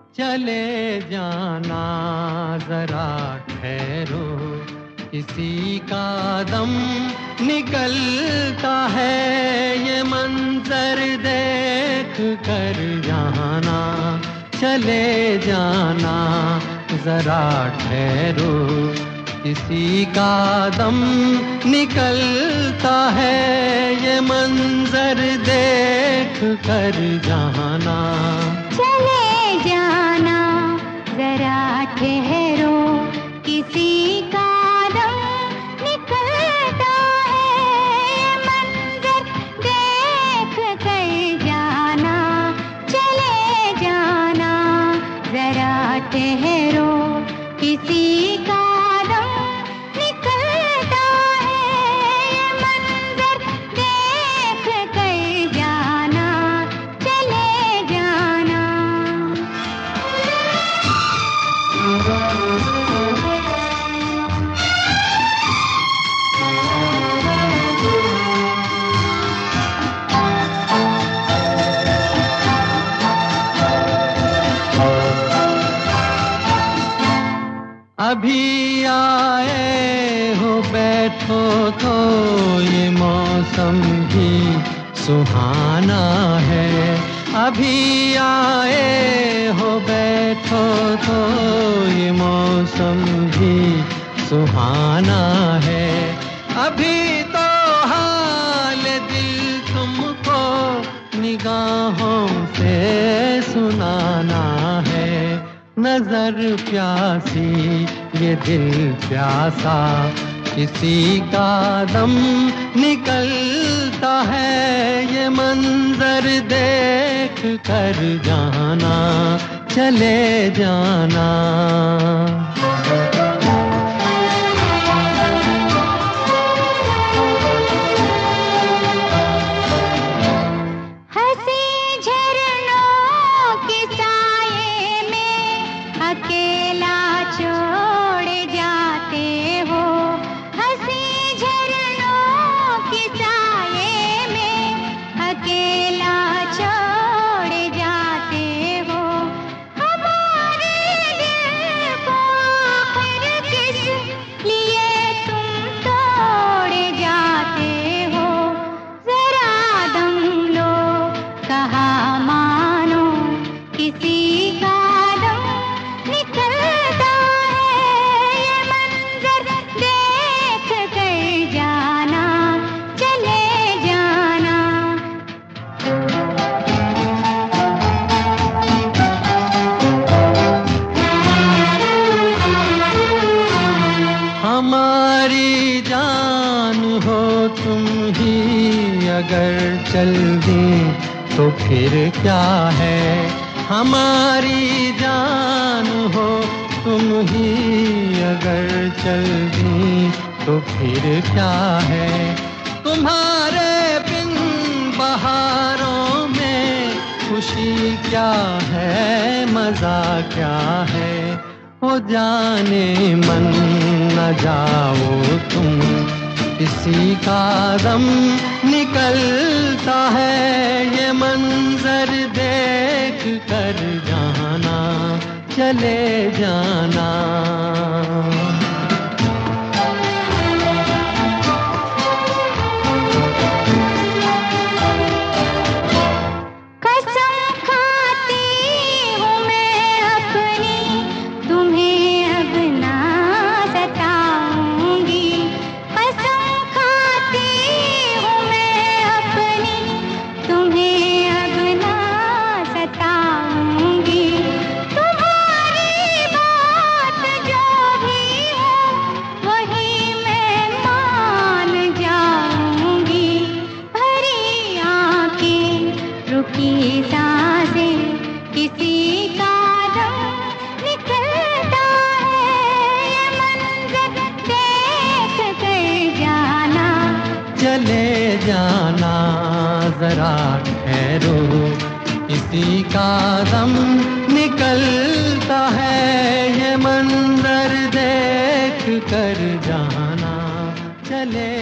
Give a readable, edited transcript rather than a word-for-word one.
चले जाना जरा ठहरो, किसी का दम निकलता है, ये मंजर देख कर जाना। चले जाना जरा ठहरो, किसी का दम निकलता है, ये मंजर देख कर जाना। चले जाना जरा ठहरो, किसी का दम निकलता है, ये मंजर देख कर जाना। चले जाना जरा ठहरो, किसी का अभी आए हो बैठो तो ये मौसम भी सुहाना है। अभी आए हो बैठो तो ये मौसम भी सुहाना है। अभी तो हाल दिल तुमको निगाहों से सुनाना है। नजर प्यासी ये दिल प्यासा, किसी का दम निकलता है, ये मंजर देख कर जाना। चले जाना अकेला छोड़ जाते हो, हंसी झरनों की साये में अकेला छोड़ जाते हो। हमारे दिल को आखिर किस लिए तुम तोड़ जाते हो। जरा दम लो कहा मानो, किसी का हमारी जान हो तुम ही अगर चल दें तो फिर क्या है। हमारी जान हो तुम ही अगर चल दें तो फिर क्या है। तुम्हारे बिन बहारों में खुशी क्या है, मजा क्या है। हो जाने मन न जाओ तुम, किसी का दम निकलता है, ये मंजर देख कर जाना। चले जाना की सांसें, किसी का दम निकलता है, ये मंजर देख कर जाना। चले जाना जरा ठहरो, किसी का दम निकलता है, ये मंजर देख कर जाना। चले